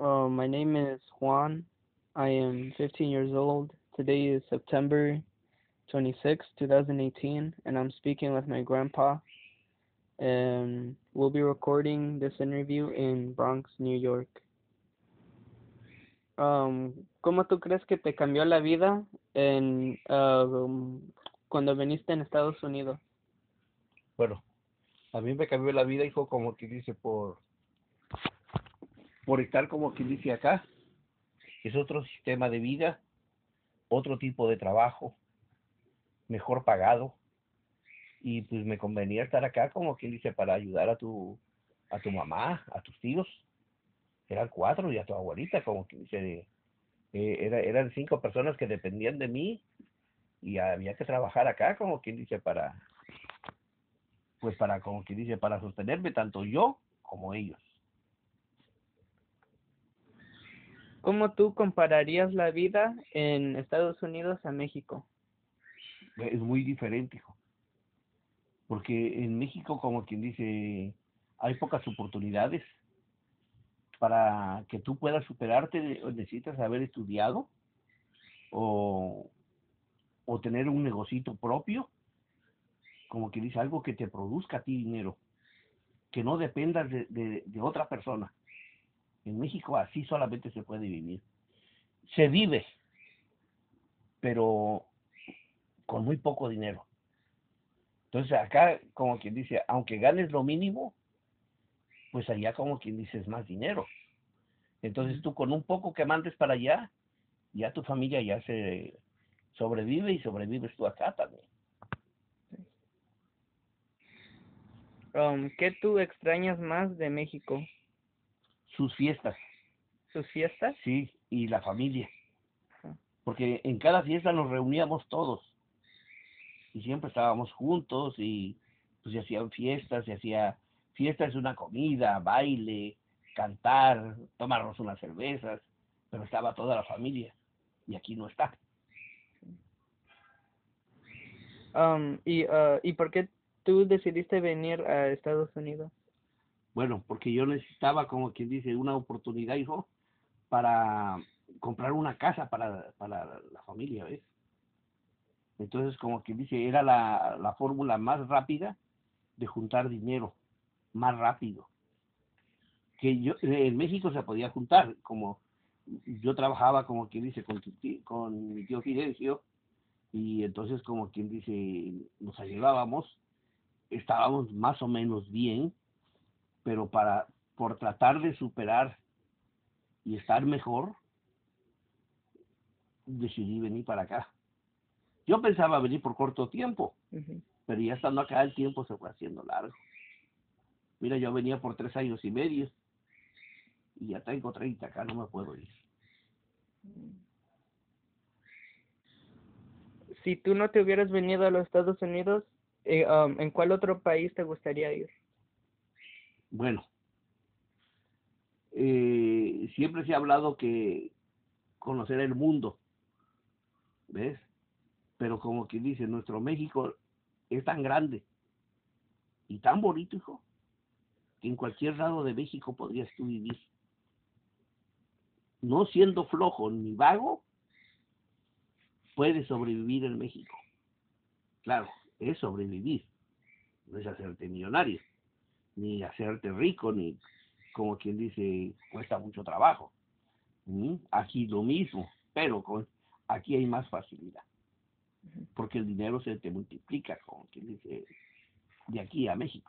My name is Juan. I am 15 years old. Today is September 26, 2018, and I'm speaking with my grandpa. And we'll be recording this interview in Bronx, New York. ¿Cómo tú crees que te cambió la vida cuando viniste en Estados Unidos? Bueno, a mí me cambió la vida, hijo, como que dice, por estar como que dice acá. Es otro sistema de vida, otro tipo de trabajo, mejor pagado. Y pues me convenía estar acá como quien dice para ayudar a tu mamá, a tus tíos. Eran cuatro y a tu abuelita, como quien dice, eran cinco personas que dependían de mí y había que trabajar acá como quien dice para como quien dice para sostenerme tanto yo como ellos. ¿Cómo tú compararías la vida en Estados Unidos a México? Es muy diferente, hijo, porque en México como quien dice hay pocas oportunidades para que tú puedas superarte. Necesitas haber estudiado o, o tener un negocito propio, como que dice algo que te produzca a ti dinero, que no dependas de otra persona. En México así solamente se puede vivir. Se vive, pero con muy poco dinero. Entonces acá, como quien dice, aunque ganes lo mínimo, pues allá como quien dice es más dinero. Entonces tú con un poco que mandes para allá, ya tu familia ya se sobrevive y sobrevives tú acá también. ¿Qué tú extrañas más de México? Sus fiestas, ¿Sus fiestas? sí, y la familia. Ajá. Porque en cada fiesta nos reuníamos todos y siempre estábamos juntos y pues se hacían fiestas, se hacía fiestas de una comida, baile, cantar, tomarnos unas cervezas, pero estaba toda la familia y aquí no está. ¿Y por qué tú decidiste venir a Estados Unidos? Bueno, porque yo necesitaba, como quien dice, una oportunidad, hijo, para comprar una casa para la familia, ¿ves? Entonces, como quien dice, era la fórmula más rápida de juntar dinero, más rápido. Que yo en México se podía juntar, como yo trabajaba, como quien dice, con mi tío Fidencio, y entonces, como quien dice, nos ayudábamos, estábamos más o menos bien, pero por tratar de superar y estar mejor, decidí venir para acá. Yo pensaba venir por corto tiempo, Ujú. pero ya estando acá el tiempo se fue haciendo largo. Mira, yo venía por 3 años y medio y ya tengo 30, acá no me puedo ir. Si tú no te hubieras venido a los Estados Unidos, ¿en cuál otro país te gustaría ir? Bueno, siempre se ha hablado que conocer el mundo, ¿ves? Pero como quien dice, nuestro México es tan grande y tan bonito, hijo, que en cualquier lado de México podrías tú vivir. No siendo flojo ni vago, puedes sobrevivir en México. Claro, es sobrevivir, no es hacerte millonario, ni hacerte rico, ni como quien dice, cuesta mucho trabajo. Aquí lo mismo, pero aquí hay más facilidad, porque el dinero se te multiplica, como quien dice, de aquí a México.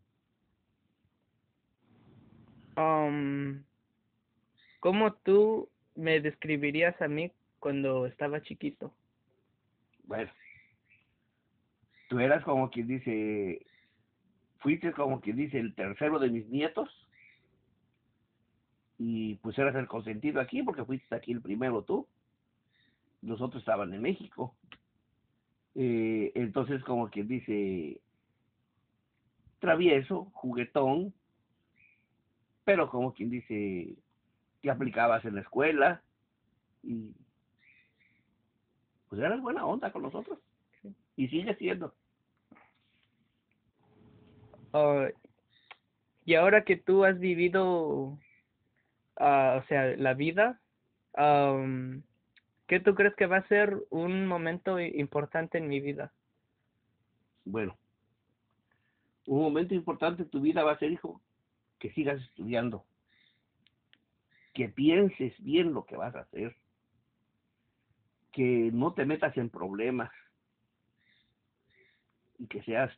Um, ¿Cómo tú me describirías a mí cuando estaba chiquito? Bueno, tú eras como quien dice, fuiste como quien dice el tercero de mis nietos y pues eras el consentido aquí porque fuiste aquí el primero tú, los otros estaban en México. Entonces como quien dice, travieso, juguetón, pero como quien dice, te aplicabas en la escuela y pues eras buena onda con nosotros y sigue siendo. Ah, y ahora que tú has vivido o sea, la vida, am, ¿qué tú crees que va a ser un momento importante en mi vida? Bueno, un momento importante en tu vida va a ser, hijo, que sigas estudiando, que pienses bien lo que vas a hacer, que no te metas en problemas y que seas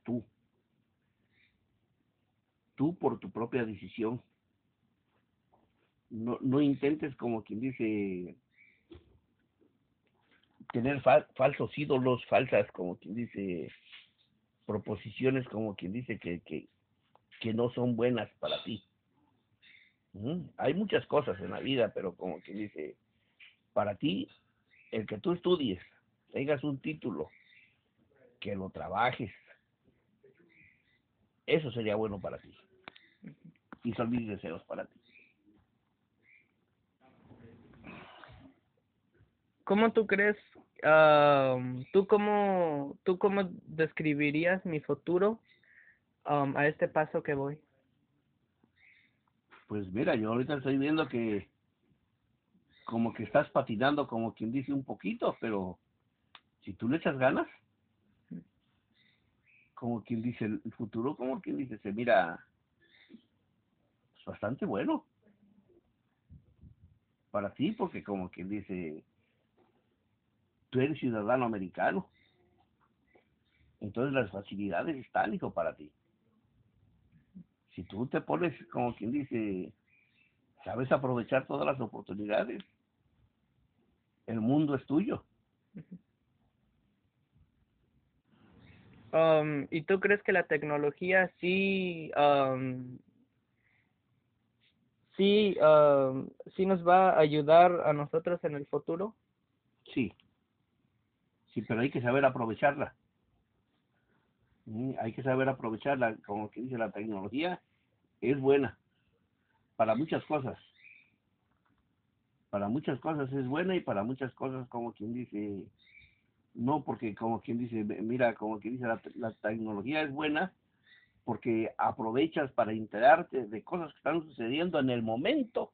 tú por tu propia decisión. No intentes, como quien dice, tener falsos ídolos, falsas, como quien dice, proposiciones, como quien dice que no son buenas para ti. Hay muchas cosas en la vida, pero como quien dice, para ti, el que tú estudies, tengas un título, que lo trabajes, eso sería bueno para ti. Y son mis deseos para ti. ¿Cómo tú crees, tú cómo describirías mi futuro, a este paso que voy? Pues mira, yo ahorita estoy viendo que como que estás patinando, como quien dice, un poquito, pero si tú le echas ganas, como quien dice, el futuro, como quien dice, se mira pues, bastante bueno para ti, porque como quien dice, tú eres ciudadano americano, entonces las facilidades están, hijo, para ti. Si tú te pones, como quien dice, sabes aprovechar todas las oportunidades, el mundo es tuyo. ¿Y tú crees que la tecnología sí nos va a ayudar a nosotros en el futuro? Sí, sí, pero hay que saber aprovecharla. Hay que saber aprovecharla, como que dice la tecnología, es buena para muchas cosas. Para muchas cosas es buena y para muchas cosas, como quien dice, no, porque como quien dice, mira, como quien dice, la tecnología es buena porque aprovechas para enterarte de cosas que están sucediendo en el momento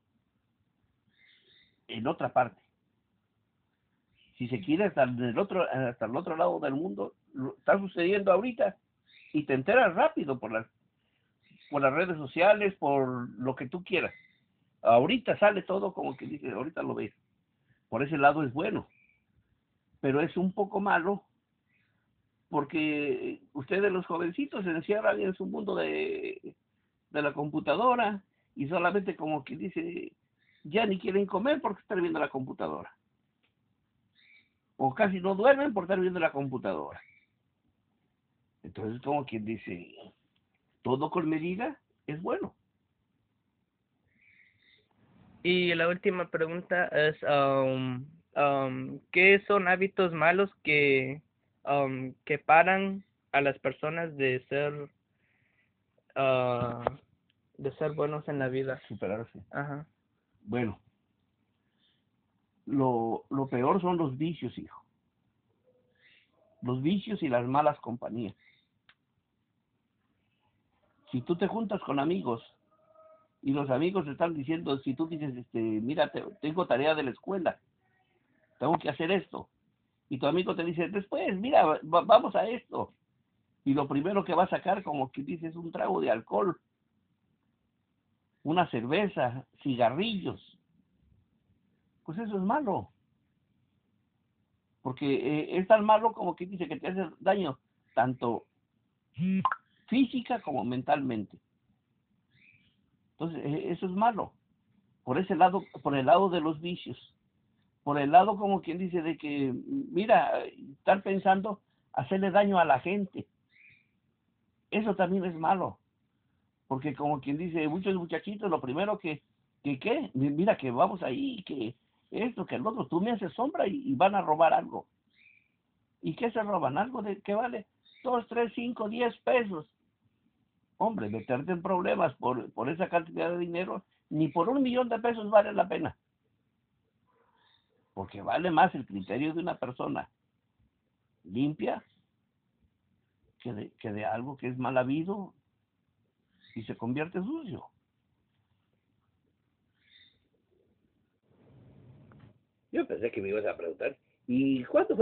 en otra parte. Si se quiere, hasta el otro lado del mundo, está sucediendo ahorita y te enteras rápido por las redes sociales, por lo que tú quieras. Ahorita sale todo como que dice, ahorita lo ves. Por ese lado es bueno, pero es un poco malo porque ustedes los jovencitos se encierran en su mundo de la computadora y solamente como que dice, ya ni quieren comer porque están viendo la computadora. O casi no duermen por estar viendo la computadora. Entonces como quien dice, todo con medida es bueno. Y la última pregunta es, ¿qué son hábitos malos que paran a las personas ah, de ser buenos en la vida? Superarse. Ajá. Bueno, lo peor son los vicios, hijo. Los vicios y las malas compañías. Si tú te juntas con amigos y los amigos te están diciendo, si tú dices, mira, tengo tarea de la escuela, tengo que hacer esto, y tu amigo te dice, después, mira, vamos a esto, y lo primero que va a sacar, como que dices, un trago de alcohol, una cerveza, cigarrillos, pues eso es malo, porque es tan malo como que dice que te hace daño, tanto física como mentalmente. Entonces, eso es malo. Por ese lado, por el lado de los vicios, por el lado como quien dice de que, mira, estar pensando hacerle daño a la gente, eso también es malo, porque como quien dice, muchos muchachitos, lo primero ¿qué? Mira que vamos ahí, que esto, que el otro, tú me haces sombra y van a robar algo. ¿Y qué se roban? Algo de que vale 2, 3, 5, 10 pesos. Hombre, meterte en problemas por esa cantidad de dinero, ni por 1 millón de pesos vale la pena. Porque vale más el criterio de una persona limpia que de algo que es mal habido y se convierte sucio. Yo pensé que me ibas a preguntar, ¿y cuándo fue